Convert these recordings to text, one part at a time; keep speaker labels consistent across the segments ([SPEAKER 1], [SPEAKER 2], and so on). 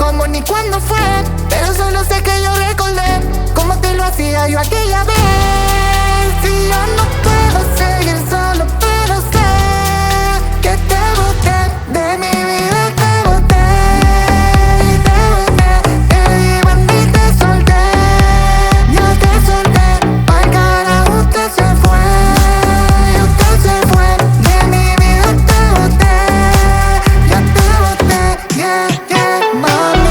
[SPEAKER 1] cómo ni cuándo fue, pero solo sé que yo recordé cómo te lo hacía yo aquella vez. Si yo no puedo seguir solo, pero sé que te boté de mi vida, te boté y te boté. Te di banda y te solté, yo te solté. Pa'l carajo usted se fue, usted se fue. De mi vida te boté, yo te boté, yeah, yeah, mami.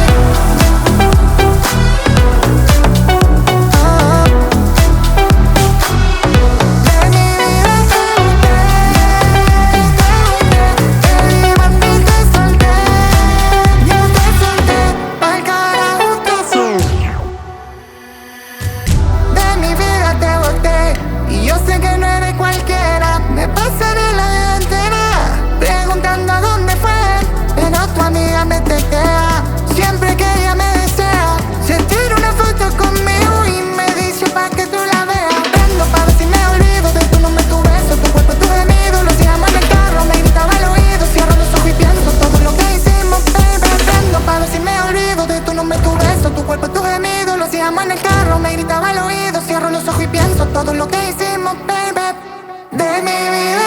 [SPEAKER 1] De mi vida te boté, te di banda y te solté, yo te solté. Pa'l carajo usted se fue. De mi vida te boté y yo sé que no eres cualquiera. Me pasaré la vida entera preguntando a dónde fue, pero tu amiga me tetea siempre que ella me desea. Se tira una foto conmigo y me dice pa' que tú la veas. Prendo pa' ver si me olvido de tu nombre, tu beso, tu cuerpo, tu gemido. Lo hacíamos en el carro, me gritaba al oído. Cierro los ojos y pienso todo lo que hicimos, baby. Prendo pa' ver si me olvido de tu nombre, tu beso, tu cuerpo, tu gemido. Lo hacíamos en el carro, me gritaba al oído. Cierro los ojos y pienso todo lo que hicimos, baby. De mi vida